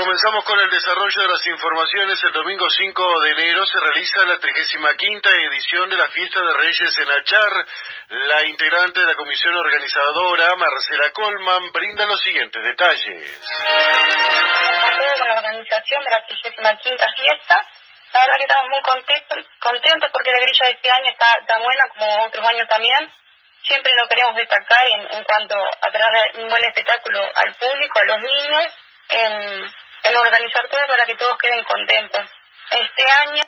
Comenzamos con el desarrollo de las informaciones. El domingo 5 de enero se realiza la 35ª edición de la Fiesta de Reyes en Achar. La integrante de la comisión organizadora, Marcela Colman, brinda los siguientes detalles. Con la organización de la 35ª fiesta, la verdad que estamos muy contentos porque la grilla de este año está buena como otros años también. Siempre lo queremos destacar en cuanto a traer un buen espectáculo al público, a los niños, en organizar todo para que todos queden contentos. Este año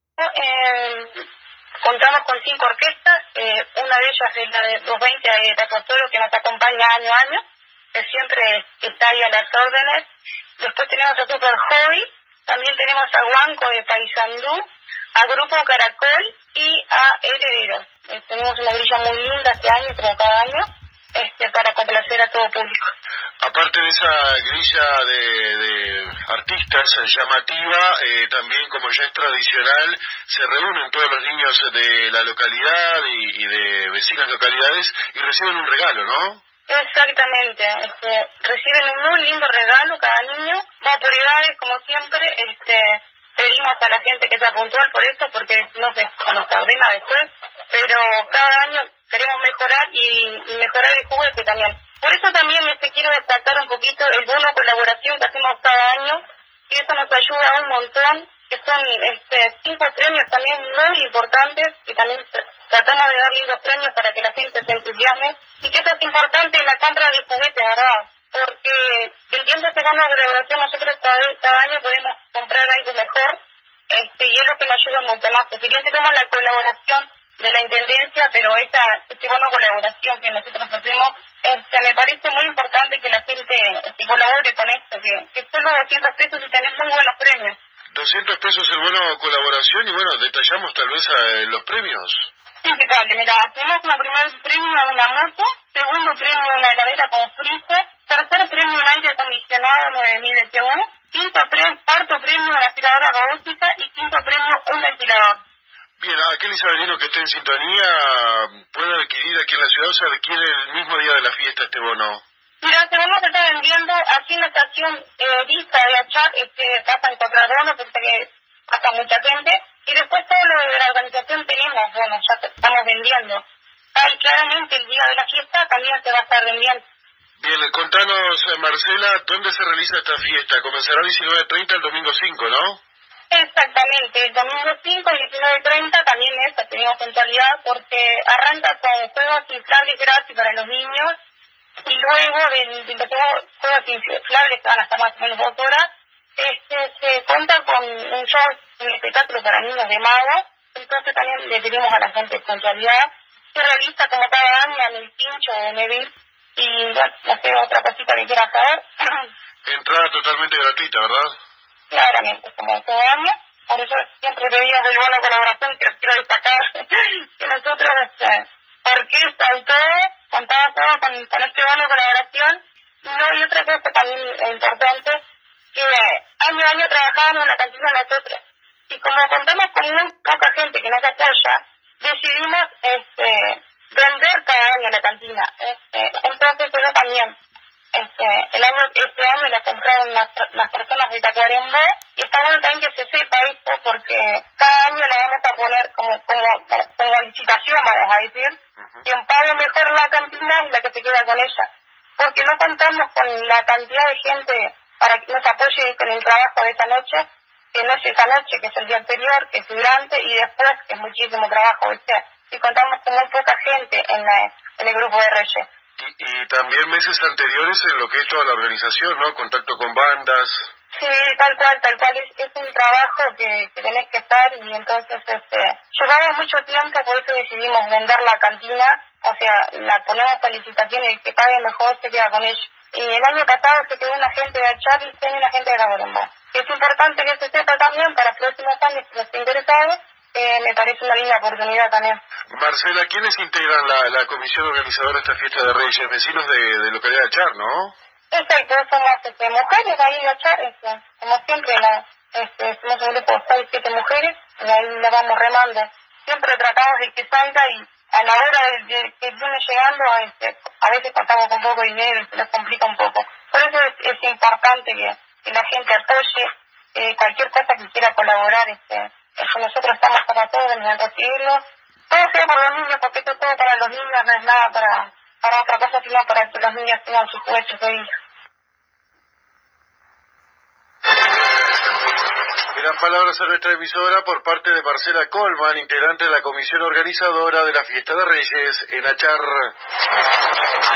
contamos con 5 orquestas, una de ellas es la de 220 de Tacotoro, que nos acompaña año a año, que siempre está ahí a las órdenes. Después tenemos a Super Hobby, también tenemos a Huanco de Paysandú, a Grupo Caracol y a Herederos. Tenemos una grilla muy linda este año, como cada año, para complacer a todo público. Aparte de esa grilla de artistas llamativa, también, como ya es tradicional, se reúnen todos los niños de la localidad y de vecinas localidades y reciben un regalo, ¿no? Exactamente, reciben un muy lindo regalo cada niño, va por edades como siempre, pedimos a la gente que sea puntual por esto, porque no se nos ordena después, pero cada año queremos mejorar y mejorar el juguete también. Por eso también quiero destacar un poquito el bono colaboración que hacemos cada año, y eso nos ayuda un montón, que son 5 premios también muy importantes, y también tratamos de dar lindos premios para que la gente se entusiasme, y que eso es importante en la compra de juguetes, ¿verdad? Porque entiendo que con la colaboración nosotros cada año podemos comprar algo mejor, y es lo que nos ayuda un montón más. Si bien tenemos la colaboración de la Intendencia, pero este bono colaboración que nosotros hacemos, me parece muy importante que la gente colabore con esto, que solo 200 pesos y tenés muy buenos premios. 200 pesos el bono colaboración, y bueno, detallamos tal vez los premios. Sí, ¿qué tal? Mira, tenemos como primer premio una moto, segundo premio una heladera con freezer, tercer premio un aire acondicionado 9000 de T1, cuarto premio una aspiradora robótica y quinto premio un ventilador. Bien, aquel isabelino que esté en sintonía puede adquirir aquí en la ciudad, o se adquiere el mismo día de la fiesta este bono. Mira, este bono se está vendiendo aquí en la estación Vista de Achar, pasa en Contradono, porque pasa mucha gente, y después todo lo de la organización tenemos, bueno, ya estamos vendiendo. Y claramente el día de la fiesta también se va a estar vendiendo. Bien, contanos, Marcela, ¿dónde se realiza esta fiesta? Comenzará a 19:30 el domingo 5, ¿no? Exactamente, el domingo 5 y 19:30 también tenemos puntualidad, porque arranca con juegos inflables gratis para los niños, y luego de los juegos inflables que van a estar más o menos 2 horas, se cuenta con un show, un espectáculo para niños de mago. Entonces también le pedimos a la gente puntualidad. Se realiza como cada año en el Pincho de Neville, y bueno, no sé, otra cosita que quiera saber. Entrada totalmente gratuita, ¿verdad? Claramente, como todo año. Por eso siempre pedimos del bono colaboración, que quiero destacar que nosotros, orquesta y todo, contaba todo con este bono colaboración. Y otra cosa también importante, que año a año trabajábamos en la cantina nosotros. Y como contamos con muy poca gente que nos apoya, decidimos vender cada año la cantina. Entonces eso también. Este año la compraron las personas de Tacuarembó, y está bueno también que se sepa esto, porque cada año la vamos a poner como licitación, vamos a decir, quien pague mejor la cantina es la que se queda con ella, porque no contamos con la cantidad de gente para que nos apoye con el trabajo de esa noche, que no es esa noche, que es el día anterior, que es durante, y después que es muchísimo trabajo, ¿viste? Y contamos con muy poca gente en el grupo de Reyes. Y también meses anteriores en lo que es toda la organización, ¿no? Contacto con bandas. Sí, tal cual. Es un trabajo que tenés que estar, y entonces llevaba mucho tiempo, por eso decidimos vender la cantina, o sea, la ponemos a licitación, y el que pague mejor se queda con ella. Y el año pasado se quedó una gente de Achar y una gente de Tacuarembó. Es importante que se sepa también para próximos años que esté interesado. Me parece una linda oportunidad también. Marcela, ¿quiénes integran la comisión organizadora de esta fiesta de Reyes? Vecinos de localidad de Achar, ¿no? Exacto, somos mujeres ahí de Achar, como siempre, somos un grupo de 6, 7 mujeres, y ahí la vamos remando. Siempre tratamos de que salga, y a la hora de que viene llegando, a veces contamos con poco dinero y se nos complica un poco. Por eso es importante que la gente apoye cualquier cosa que quiera colaborar. Nosotros estamos para todos en recibirlo. Todo sea por los niños, porque esto es todo para los niños, no es nada para otra cosa, sino para que los niños tengan sus derechos de vida. Eran palabras a nuestra emisora por parte de Marcela Colman, integrante de la comisión organizadora de la Fiesta de Reyes en Achar.